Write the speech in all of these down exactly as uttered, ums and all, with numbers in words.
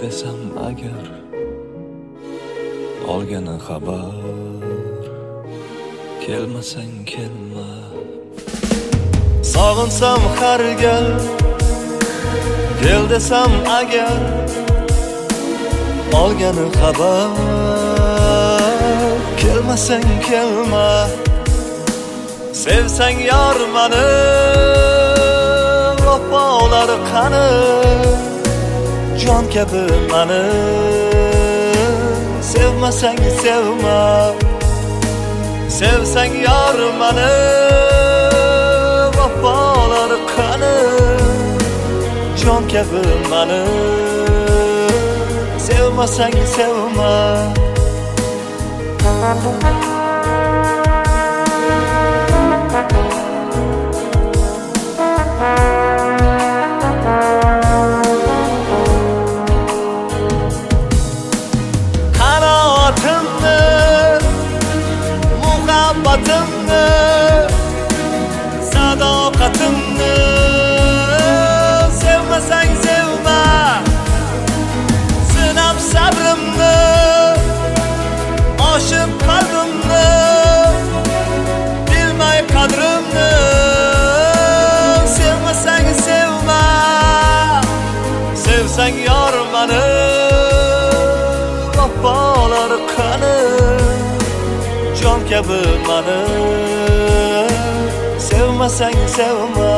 desam agar, olgani xabar, kelmasang kelma. Sog'insam har gal, kel desam agar, olgani xabar, kelmasang kelma. Sevsang yor mani, vafolari qani, jon kabi mani. Sevmasang sevma. Sevsang yor mani, vafolari qani, jon kabi mani. Sevmasang sevma. Qanoatimni, muhabbatimni, sadoqatimni sevmasang sevma. Sinab sabrimni, oshib qalbimni, bilmay qadrimni sevmasang sevma. Sevsang yor mani, vafolari qani, jon kabi mani. Sevmasang sevma.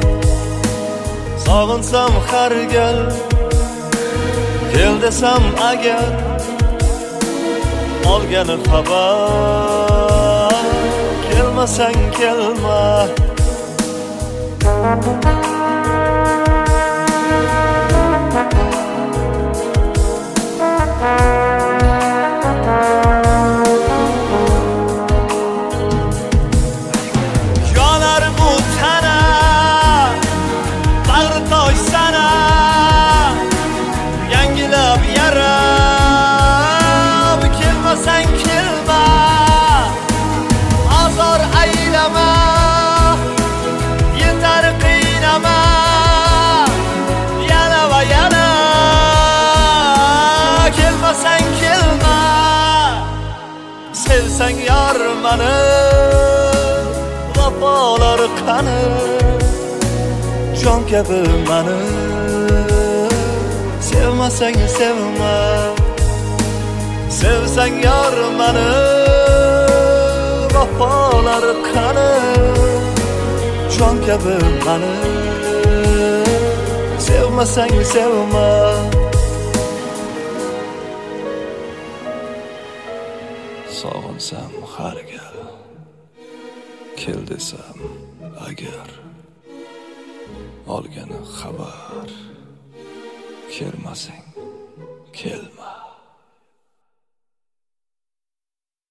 Sog'insam har gal, kel desam agar, olgani xabar, kelmasang kelma. Yonar bu tana, bag'ri tosh sana, yangilab yarab, kelmasang kelma. Azor aylama, yetar qiynama, yana va yana kelmasang kelma. Sevsang yor mani, vafolari qani, jon kabi mani. Sevmasang sevma. Sevsang yor mani, vafolari qani, jon kabi mani. Sevmasang sevma. Sog'insam har gal, kel desam agar, olgani xabar, kelmasang kelma.